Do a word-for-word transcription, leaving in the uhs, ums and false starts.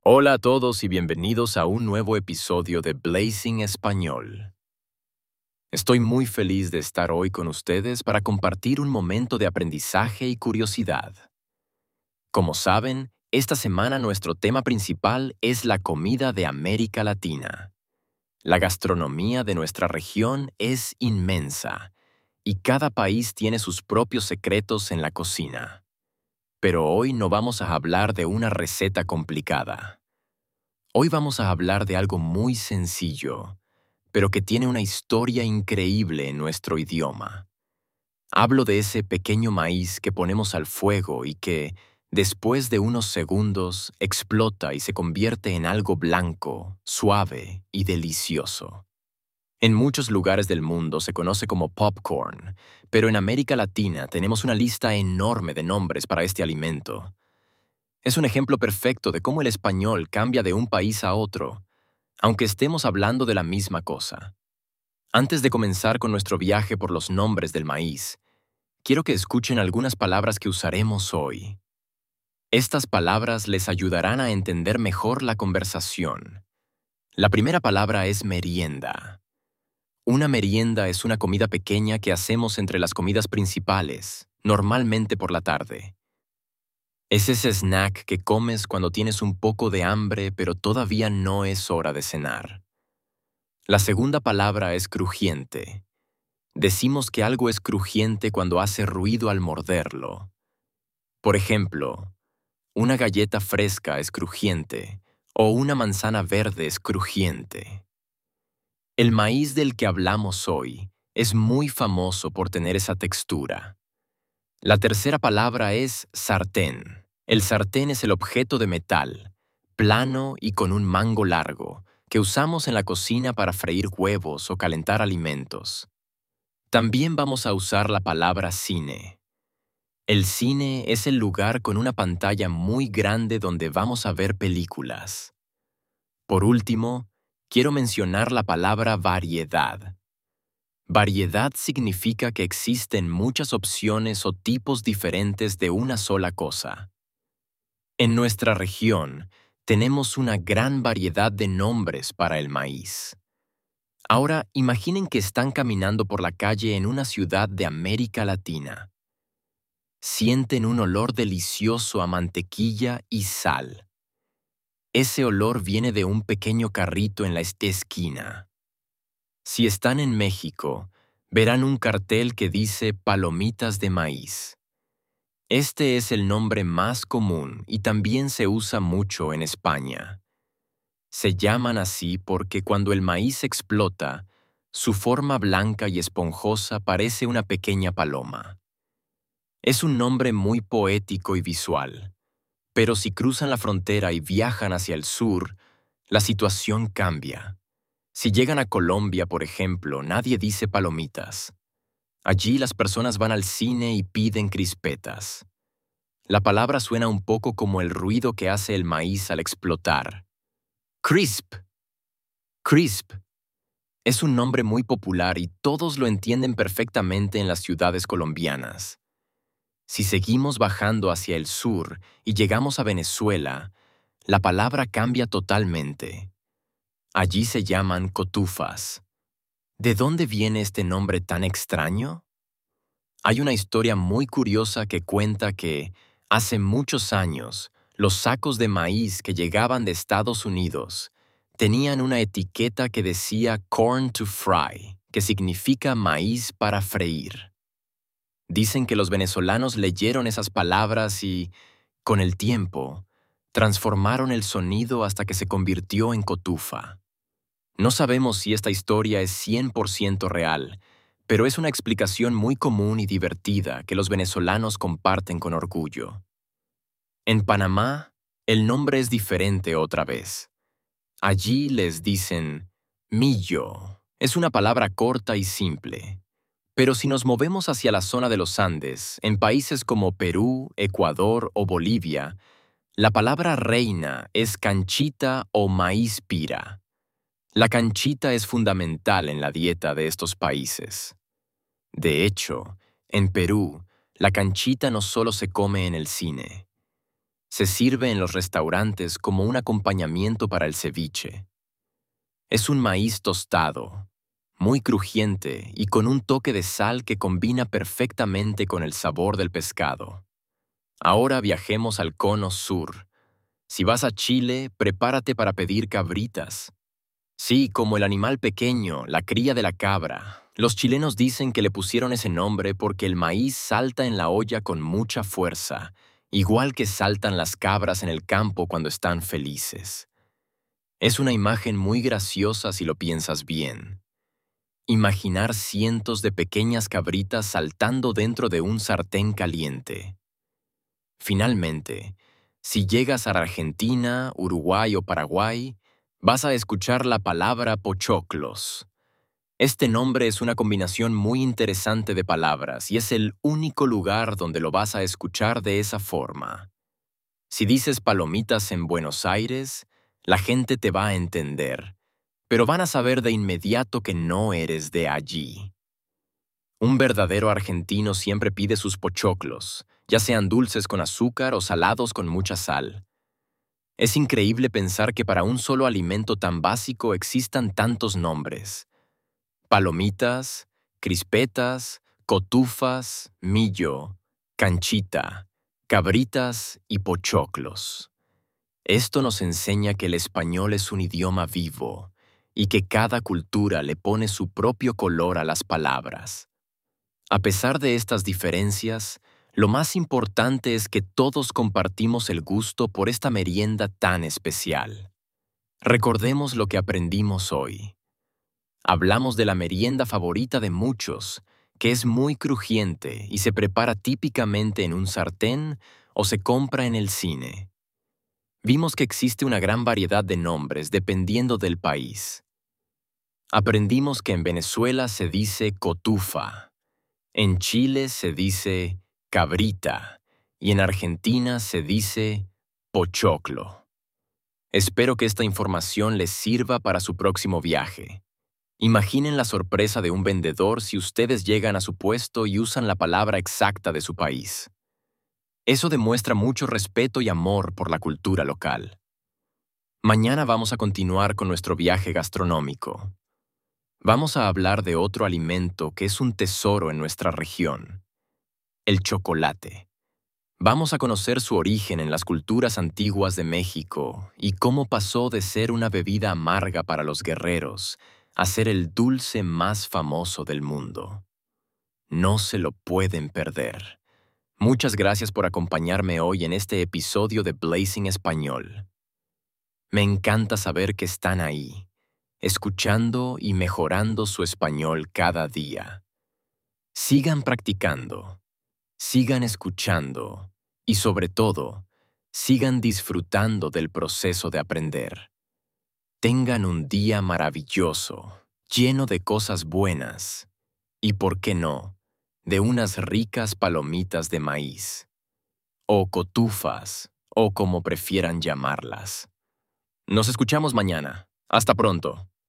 Hola a todos y bienvenidos a un nuevo episodio de Blazing Español. Estoy muy feliz de estar hoy con ustedes para compartir un momento de aprendizaje y curiosidad. Como saben, esta semana nuestro tema principal es la comida de América Latina. La gastronomía de nuestra región es inmensa y cada país tiene sus propios secretos en la cocina. Pero hoy no vamos a hablar de una receta complicada. Hoy vamos a hablar de algo muy sencillo, pero que tiene una historia increíble en nuestro idioma. Hablo de ese pequeño maíz que ponemos al fuego y que, después de unos segundos, explota y se convierte en algo blanco, suave y delicioso. En muchos lugares del mundo se conoce como popcorn, pero en América Latina tenemos una lista enorme de nombres para este alimento. Es un ejemplo perfecto de cómo el español cambia de un país a otro, aunque estemos hablando de la misma cosa. Antes de comenzar con nuestro viaje por los nombres del maíz, quiero que escuchen algunas palabras que usaremos hoy. Estas palabras les ayudarán a entender mejor la conversación. La primera palabra es merienda. Una merienda es una comida pequeña que hacemos entre las comidas principales, normalmente por la tarde. Es ese snack que comes cuando tienes un poco de hambre pero todavía no es hora de cenar. La segunda palabra es crujiente. Decimos que algo es crujiente cuando hace ruido al morderlo. Por ejemplo, una galleta fresca es crujiente o una manzana verde es crujiente. El maíz del que hablamos hoy es muy famoso por tener esa textura. La tercera palabra es sartén. El sartén es el objeto de metal, plano y con un mango largo, que usamos en la cocina para freír huevos o calentar alimentos. También vamos a usar la palabra cine. El cine es el lugar con una pantalla muy grande donde vamos a ver películas. Por último, quiero mencionar la palabra variedad. Variedad significa que existen muchas opciones o tipos diferentes de una sola cosa. En nuestra región, tenemos una gran variedad de nombres para el maíz. Ahora, imaginen que están caminando por la calle en una ciudad de América Latina. Sienten un olor delicioso a mantequilla y sal. Ese olor viene de un pequeño carrito en la esquina. Si están en México, verán un cartel que dice palomitas de maíz. Este es el nombre más común y también se usa mucho en España. Se llaman así porque cuando el maíz explota, su forma blanca y esponjosa parece una pequeña paloma. Es un nombre muy poético y visual, pero si cruzan la frontera y viajan hacia el sur, la situación cambia. Si llegan a Colombia, por ejemplo, nadie dice palomitas. Allí las personas van al cine y piden crispetas. La palabra suena un poco como el ruido que hace el maíz al explotar. Crisp. Crisp. Es un nombre muy popular y todos lo entienden perfectamente en las ciudades colombianas. Si seguimos bajando hacia el sur y llegamos a Venezuela, la palabra cambia totalmente. Allí se llaman cotufas. ¿De dónde viene este nombre tan extraño? Hay una historia muy curiosa que cuenta que, hace muchos años, los sacos de maíz que llegaban de Estados Unidos tenían una etiqueta que decía corn to fry, que significa maíz para freír. Dicen que los venezolanos leyeron esas palabras y, con el tiempo, transformaron el sonido hasta que se convirtió en cotufa. No sabemos si esta historia es cien por ciento real, pero es una explicación muy común y divertida que los venezolanos comparten con orgullo. En Panamá, el nombre es diferente otra vez. Allí les dicen millo. Es una palabra corta y simple. Pero si nos movemos hacia la zona de los Andes, en países como Perú, Ecuador o Bolivia, la palabra reina es canchita o maíz pira. La canchita es fundamental en la dieta de estos países. De hecho, en Perú, la canchita no solo se come en el cine. Se sirve en los restaurantes como un acompañamiento para el ceviche. Es un maíz tostado, muy crujiente y con un toque de sal que combina perfectamente con el sabor del pescado. Ahora viajemos al cono sur. Si vas a Chile, prepárate para pedir cabritas. Sí, como el animal pequeño, la cría de la cabra. Los chilenos dicen que le pusieron ese nombre porque el maíz salta en la olla con mucha fuerza, igual que saltan las cabras en el campo cuando están felices. Es una imagen muy graciosa si lo piensas bien. Imaginar cientos de pequeñas cabritas saltando dentro de un sartén caliente. Finalmente, si llegas a Argentina, Uruguay o Paraguay, vas a escuchar la palabra pochoclos. Este nombre es una combinación muy interesante de palabras y es el único lugar donde lo vas a escuchar de esa forma. Si dices palomitas en Buenos Aires, la gente te va a entender, pero van a saber de inmediato que no eres de allí. Un verdadero argentino siempre pide sus pochoclos, ya sean dulces con azúcar o salados con mucha sal. Es increíble pensar que para un solo alimento tan básico existan tantos nombres. Palomitas, crispetas, cotufas, millo, canchita, cabritas y pochoclos. Esto nos enseña que el español es un idioma vivo y que cada cultura le pone su propio color a las palabras. A pesar de estas diferencias, lo más importante es que todos compartimos el gusto por esta merienda tan especial. Recordemos lo que aprendimos hoy. Hablamos de la merienda favorita de muchos, que es muy crujiente y se prepara típicamente en un sartén o se compra en el cine. Vimos que existe una gran variedad de nombres dependiendo del país. Aprendimos que en Venezuela se dice cotufa, en Chile se dice cabrita y en Argentina se dice pochoclo. Espero que esta información les sirva para su próximo viaje. Imaginen la sorpresa de un vendedor si ustedes llegan a su puesto y usan la palabra exacta de su país. Eso demuestra mucho respeto y amor por la cultura local. Mañana vamos a continuar con nuestro viaje gastronómico. Vamos a hablar de otro alimento que es un tesoro en nuestra región: el chocolate. Vamos a conocer su origen en las culturas antiguas de México y cómo pasó de ser una bebida amarga para los guerreros a ser el dulce más famoso del mundo. No se lo pueden perder. Muchas gracias por acompañarme hoy en este episodio de Blazing Español. Me encanta saber que están ahí, escuchando y mejorando su español cada día. Sigan practicando, sigan escuchando y, sobre todo, sigan disfrutando del proceso de aprender. Tengan un día maravilloso, lleno de cosas buenas y, ¿por qué no?, de unas ricas palomitas de maíz, o cotufas, o como prefieran llamarlas. Nos escuchamos mañana. Hasta pronto.